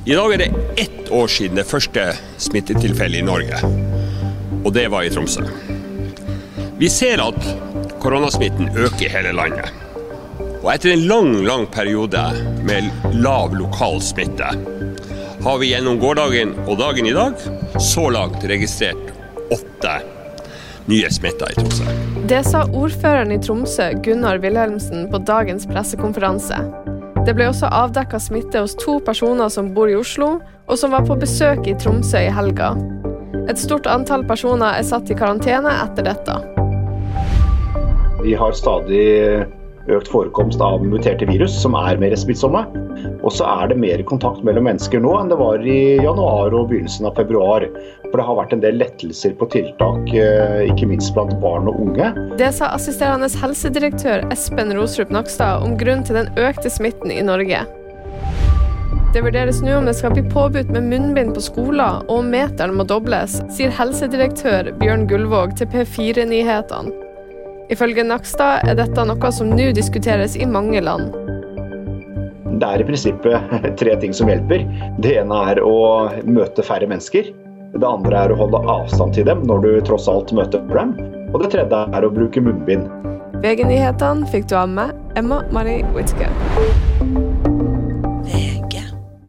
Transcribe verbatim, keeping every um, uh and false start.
I dag er det ett år siden det første smittetilfellet i Norge, og det var i Tromsø. Vi ser at koronasmitten øker i hele landet, og etter en lang, lang periode med lav lokal smitte, har vi gjennom gårdagen og dagen i dag så langt registrert åtte nye smitter i Tromsø. Det sa ordføreren i Tromsø, Gunnar Wilhelmsen, på dagens pressekonferanse. Det ble også avdekket smitte hos to personer som bor i Oslo, og som var på besøk i Tromsø i helga. Et stort antall personer er satt i karantene etter dette. Vi har stadig økt forekomst av muterte virus som er mer smittsomme. Og så er det mer kontakt mellom mennesker nå enn det var i januar og begynnelsen av februar. For det har vært en del lettelser på tiltak, ikke minst blant barn og unge. Det sa assisterende helsedirektør Espen Rosrup Nakstad om grunn til den økte smitten i Norge. Det vurderes nå om det skal bli påbudt med munnbind på skoler, og om meteren må dobles, sier helsedirektør Bjørn Gullvåg til P fire-nyhetene. Ifølge Nakstad er dette noe som nå diskuteres i mange land. Det er i prinsippet tre ting som hjelper. Det ene er å møte færre mennesker. Det andre er å holde avstand til dem når du tross alt møter dem. Og det tredje er å bruke munnbind. V G-nyhetene fikk du av meg, Emma Marie Witzke.